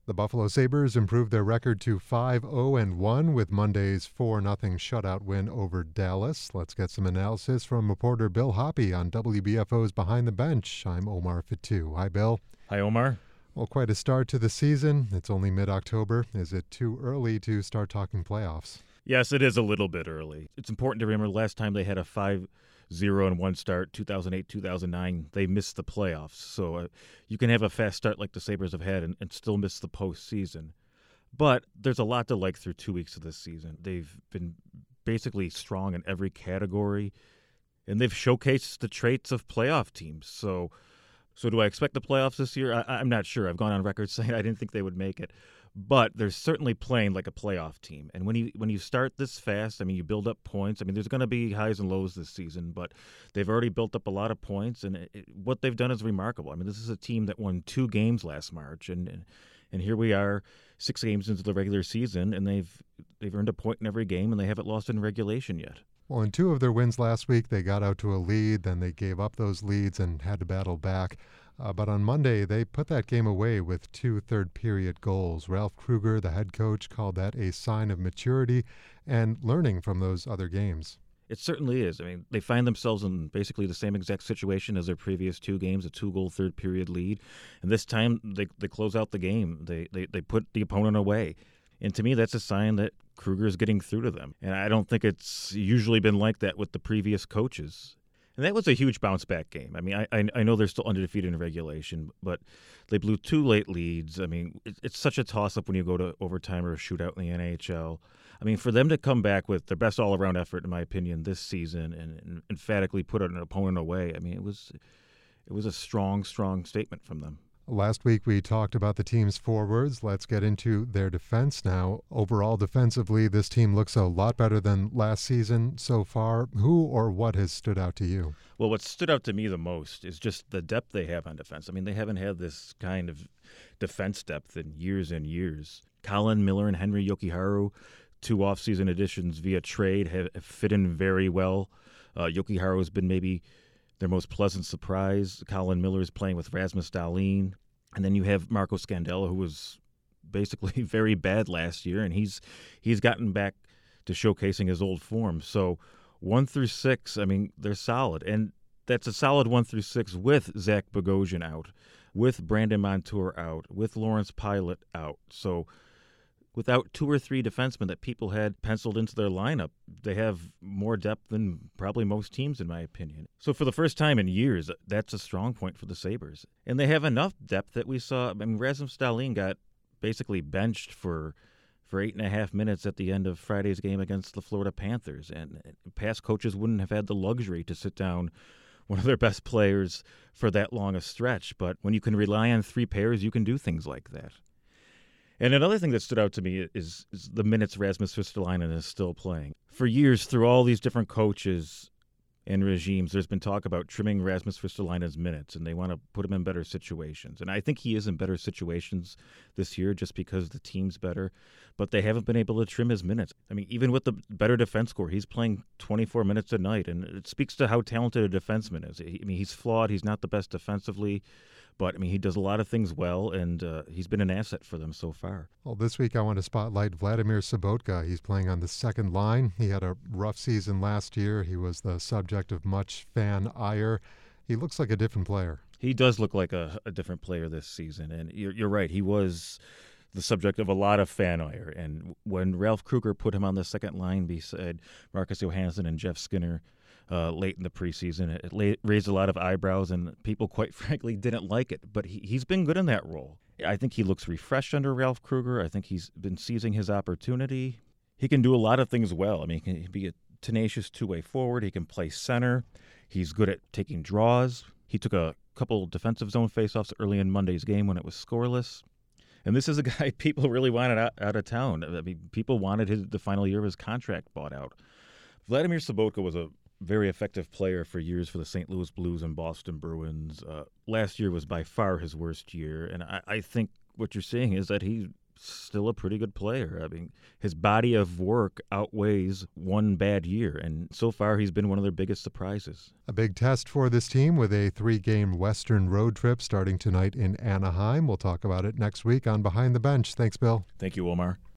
The Buffalo Sabres improved their record to 5-0-1 with Monday's 4-0 shutout win over Dallas. Let's get some analysis from reporter Bill Hoppe on WBFO's Behind the Bench. I'm Omar Fatu. Hi, Bill. Hi, Omar. Well, quite a start to the season. It's only mid-October. Is it too early to start talking playoffs? Yes, it is a little bit early. It's important to remember last time they had a 5-0-1 start, 2008-2009, they missed the playoffs. So you can have a fast start like the Sabres have had and still miss the postseason. But there's a lot to like through 2 weeks of this season. They've been basically strong in every category, and they've showcased the traits of playoff teams. So do I expect the playoffs this year? I'm not sure. I've gone on record saying I didn't think they would make it. But they're certainly playing like a playoff team. And when you start this fast, I mean, you build up points. I mean, there's going to be highs and lows this season, but they've already built up a lot of points, and what they've done is remarkable. I mean, this is a team that won 2 games last March, and here we are 6 games into the regular season, and they've earned a point in every game, and they haven't lost in regulation yet. Well, in 2 of their wins last week, they got out to a lead, then they gave up those leads and had to battle back. But on Monday, they put that game away with 2 third-period goals. Ralph Krueger, the head coach, called that a sign of maturity and learning from those other games. It certainly is. I mean, they find themselves in basically the same exact situation as their previous 2 games, a 2-goal third-period lead. And this time, they close out the game. They put the opponent away. And to me, that's a sign that Krueger is getting through to them. And I don't think it's usually been like that with the previous coaches. And that was a huge bounce-back game. I mean, I know they're still undefeated in regulation, but they blew 2 late leads. I mean, it's such a toss-up when you go to overtime or a shootout in the NHL. I mean, for them to come back with their best all-around effort, in my opinion, this season and emphatically put an opponent away, I mean, it was a strong, strong statement from them. Last week we talked about the team's forwards. Let's get into their defense now. Overall, defensively, this team looks a lot better than last season so far. Who or what has stood out to you? Well, what stood out to me the most is just the depth they have on defense. I mean, they haven't had this kind of defense depth in years and years. Colin Miller and Henry Jokiharju, 2 offseason additions via trade, have fit in very well. Jokiharju has been maybe their most pleasant surprise. Colin Miller is playing with Rasmus Dahlin. And then you have Marco Scandella, who was basically very bad last year, and he's gotten back to showcasing his old form. So 1 through 6, I mean, they're solid. And that's a solid 1 through 6 with Zach Bogosian out, with Brandon Montour out, with Lawrence Pilot out. So without 2 or 3 defensemen that people had penciled into their lineup, they have more depth than probably most teams, in my opinion. So for the first time in years, that's a strong point for the Sabres. And they have enough depth that we saw. I mean, Rasmus Dahlin got basically benched for 8.5 minutes at the end of Friday's game against the Florida Panthers. And past coaches wouldn't have had the luxury to sit down one of their best players for that long a stretch. But when you can rely on 3 pairs, you can do things like that. And another thing that stood out to me is the minutes Rasmus Ristolainen is still playing. For years, through all these different coaches and regimes, there's been talk about trimming Rasmus Ristolainen's minutes, and they want to put him in better situations. And I think he is in better situations this year just because the team's better, but they haven't been able to trim his minutes. I mean, even with the better defense score, he's playing 24 minutes a night, and it speaks to how talented a defenseman is. I mean, he's flawed. He's not the best defensively. But, I mean, he does a lot of things well, and he's been an asset for them so far. Well, this week I want to spotlight Vladimir Sobotka. He's playing on the second line. He had a rough season last year. He was the subject of much fan ire. He looks like a different player. He does look like a different player this season, and you're right. He was the subject of a lot of fan ire. And when Ralph Krueger put him on the second line beside Marcus Johansson and Jeff Skinner late in the preseason, it raised a lot of eyebrows, and people, quite frankly, didn't like it. But he's been good in that role. I think he looks refreshed under Ralph Krueger. I think he's been seizing his opportunity. He can do a lot of things well. I mean, he can be a tenacious two-way forward. He can play center. He's good at taking draws. He took a couple defensive zone faceoffs early in Monday's game when it was scoreless. And this is a guy people really wanted out of town. I mean, people wanted the final year of his contract bought out. Vladimir Sobotka was a very effective player for years for the St. Louis Blues and Boston Bruins. Last year was by far his worst year, and I think what you're seeing is that still a pretty good player. I mean, his body of work outweighs one bad year, and so far he's been one of their biggest surprises. A big test for this team with a 3-game Western road trip starting tonight in Anaheim. We'll talk about it next week on Behind the Bench. Thanks, Bill. Thank you, Omar.